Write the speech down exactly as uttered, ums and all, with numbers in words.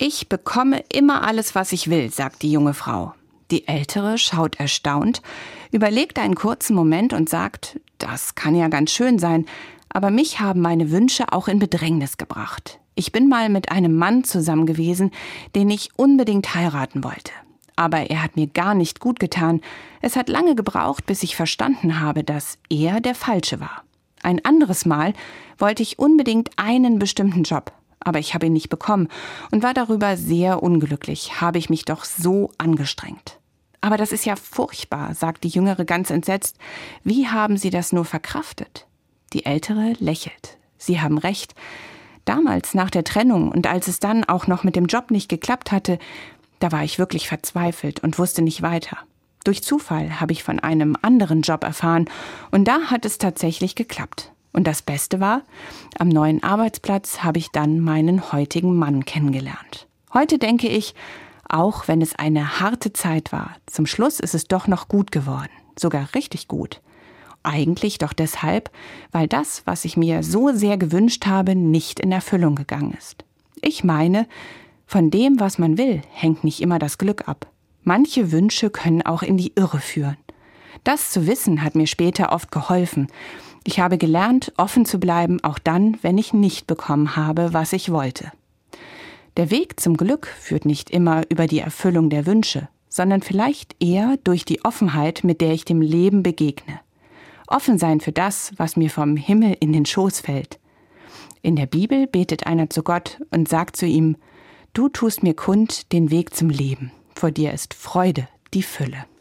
Ich bekomme immer alles, was ich will, sagt die junge Frau. Die Ältere schaut erstaunt, überlegt einen kurzen Moment und sagt, das kann ja ganz schön sein, aber mich haben meine Wünsche auch in Bedrängnis gebracht. Ich bin mal mit einem Mann zusammen gewesen, den ich unbedingt heiraten wollte. Aber er hat mir gar nicht gut getan. Es hat lange gebraucht, bis ich verstanden habe, dass er der Falsche war. Ein anderes Mal wollte ich unbedingt einen bestimmten Job, aber ich habe ihn nicht bekommen und war darüber sehr unglücklich, habe ich mich doch so angestrengt. Aber das ist ja furchtbar, sagt die Jüngere ganz entsetzt. Wie haben Sie das nur verkraftet? Die Ältere lächelt. Sie haben recht. Damals nach der Trennung und als es dann auch noch mit dem Job nicht geklappt hatte, da war ich wirklich verzweifelt und wusste nicht weiter. Durch Zufall habe ich von einem anderen Job erfahren und da hat es tatsächlich geklappt. Und das Beste war, am neuen Arbeitsplatz habe ich dann meinen heutigen Mann kennengelernt. Heute denke ich, auch wenn es eine harte Zeit war, zum Schluss ist es doch noch gut geworden, sogar richtig gut. Eigentlich doch deshalb, weil das, was ich mir so sehr gewünscht habe, nicht in Erfüllung gegangen ist. Ich meine, von dem, was man will, hängt nicht immer das Glück ab. Manche Wünsche können auch in die Irre führen. Das zu wissen hat mir später oft geholfen. Ich habe gelernt, offen zu bleiben, auch dann, wenn ich nicht bekommen habe, was ich wollte. Der Weg zum Glück führt nicht immer über die Erfüllung der Wünsche, sondern vielleicht eher durch die Offenheit, mit der ich dem Leben begegne. Offen sein für das, was mir vom Himmel in den Schoß fällt. In der Bibel betet einer zu Gott und sagt zu ihm, du tust mir kund den Weg zum Leben. Vor dir ist Freude, die Fülle.